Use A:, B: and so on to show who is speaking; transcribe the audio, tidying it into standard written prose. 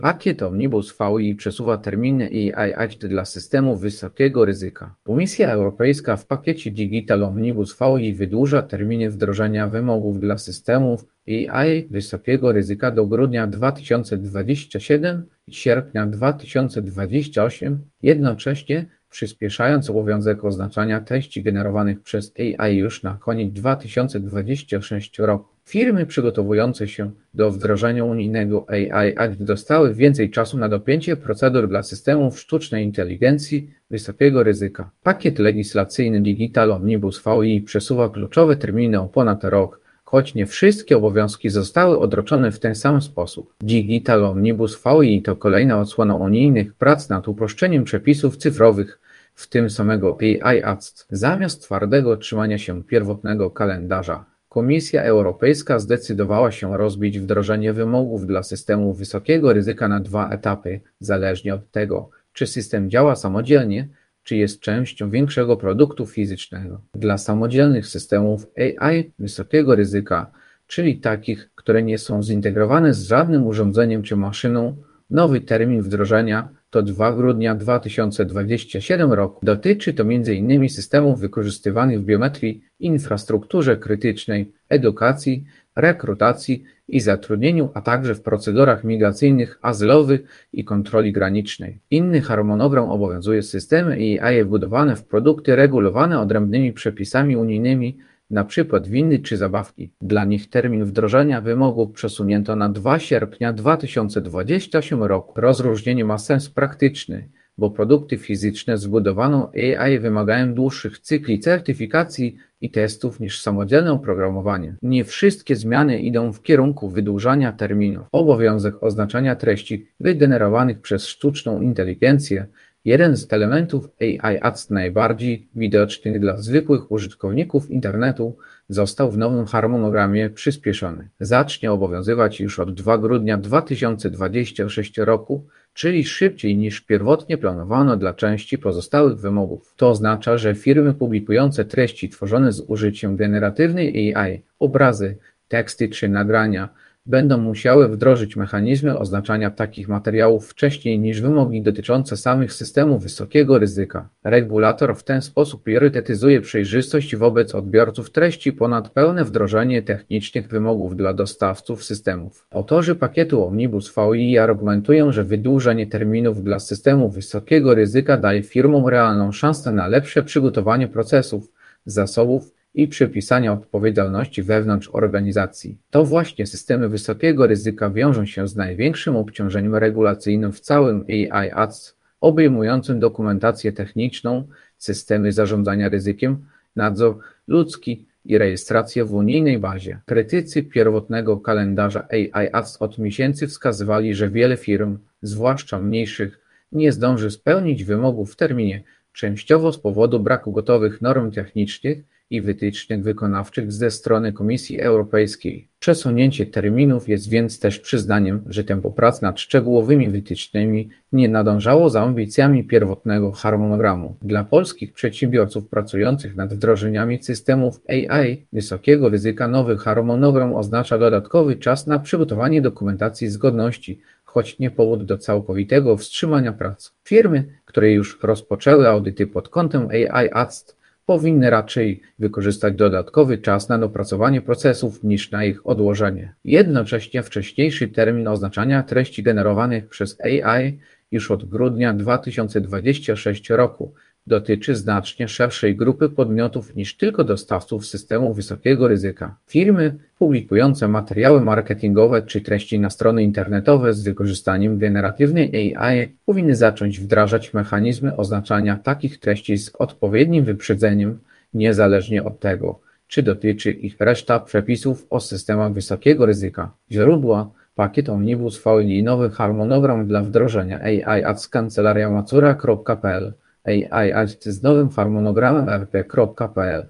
A: Pakiet Omnibus VI przesuwa terminy AI Act dla systemów wysokiego ryzyka. Komisja Europejska w pakiecie Digital Omnibus VI wydłuża terminy wdrożenia wymogów dla systemów AI wysokiego ryzyka do grudnia 2027 i sierpnia 2028, jednocześnie przyspieszając obowiązek oznaczania treści generowanych przez AI już na koniec 2026 roku. Firmy przygotowujące się do wdrożenia unijnego AI Act dostały więcej czasu na dopięcie procedur dla systemów sztucznej inteligencji wysokiego ryzyka. Pakiet legislacyjny Digital Omnibus VI przesuwa kluczowe terminy o ponad rok, choć nie wszystkie obowiązki zostały odroczone w ten sam sposób. Digital Omnibus VI to kolejna odsłona unijnych prac nad uproszczeniem przepisów cyfrowych, w tym samego AI Act. Zamiast twardego trzymania się pierwotnego kalendarza, Komisja Europejska zdecydowała się rozbić wdrożenie wymogów dla systemów wysokiego ryzyka na dwa etapy, zależnie od tego, czy system działa samodzielnie, czy jest częścią większego produktu fizycznego. Dla samodzielnych systemów AI wysokiego ryzyka, czyli takich, które nie są zintegrowane z żadnym urządzeniem czy maszyną, nowy termin wdrożenia to 2 grudnia 2027 roku. Dotyczy to m.in. systemów wykorzystywanych w biometrii, infrastrukturze krytycznej, edukacji, rekrutacji i zatrudnieniu, a także w procedurach migracyjnych, azylowych i kontroli granicznej. Inny harmonogram obowiązuje systemy AI wbudowane w produkty regulowane odrębnymi przepisami unijnymi, np. windy czy zabawki. Dla nich termin wdrożenia wymogów przesunięto na 2 sierpnia 2028 roku. Rozróżnienie ma sens praktyczny, bo produkty fizyczne z wbudowaną AI wymagają dłuższych cykli certyfikacji i testów niż samodzielne oprogramowanie. Nie wszystkie zmiany idą w kierunku wydłużania terminów. Obowiązek oznaczania treści wygenerowanych przez sztuczną inteligencję, jeden z elementów AI Act najbardziej widocznych dla zwykłych użytkowników internetu, został w nowym harmonogramie przyspieszony. Zacznie obowiązywać już od 2 grudnia 2026 roku, czyli szybciej niż pierwotnie planowano dla części pozostałych wymogów. To oznacza, że firmy publikujące treści tworzone z użyciem generatywnej AI, obrazy, teksty czy nagrania, będą musiały wdrożyć mechanizmy oznaczania takich materiałów wcześniej niż wymogi dotyczące samych systemów wysokiego ryzyka. Regulator w ten sposób priorytetyzuje przejrzystość wobec odbiorców treści ponad pełne wdrożenie technicznych wymogów dla dostawców systemów. Autorzy pakietu Omnibus VI argumentują, że wydłużenie terminów dla systemów wysokiego ryzyka daje firmom realną szansę na lepsze przygotowanie procesów, zasobów i przypisania odpowiedzialności wewnątrz organizacji. To właśnie systemy wysokiego ryzyka wiążą się z największym obciążeniem regulacyjnym w całym AI Act, obejmującym dokumentację techniczną, systemy zarządzania ryzykiem, nadzór ludzki i rejestrację w unijnej bazie. Krytycy pierwotnego kalendarza AI Act od miesięcy wskazywali, że wiele firm, zwłaszcza mniejszych, nie zdąży spełnić wymogów w terminie, częściowo z powodu braku gotowych norm technicznych i wytycznych wykonawczych ze strony Komisji Europejskiej. Przesunięcie terminów jest więc też przyznaniem, że tempo prac nad szczegółowymi wytycznymi nie nadążało za ambicjami pierwotnego harmonogramu. Dla polskich przedsiębiorców pracujących nad wdrożeniami systemów AI wysokiego ryzyka nowy harmonogram oznacza dodatkowy czas na przygotowanie dokumentacji zgodności, choć nie powód do całkowitego wstrzymania prac. Firmy, które już rozpoczęły audyty pod kątem AI Act, powinny raczej wykorzystać dodatkowy czas na dopracowanie procesów niż na ich odłożenie. Jednocześnie wcześniejszy termin oznaczania treści generowanych przez AI już od grudnia 2026 roku dotyczy znacznie szerszej grupy podmiotów niż tylko dostawców systemów wysokiego ryzyka. Firmy publikujące materiały marketingowe czy treści na strony internetowe z wykorzystaniem generatywnej AI powinny zacząć wdrażać mechanizmy oznaczania takich treści z odpowiednim wyprzedzeniem, niezależnie od tego, czy dotyczy ich reszta przepisów o systemach wysokiego ryzyka. Źródła: pakiet Omnibus VI, nowy harmonogram dla wdrożenia AI Act z kancelariamacura.pl, AI Act z nowym harmonogramem rp.pl.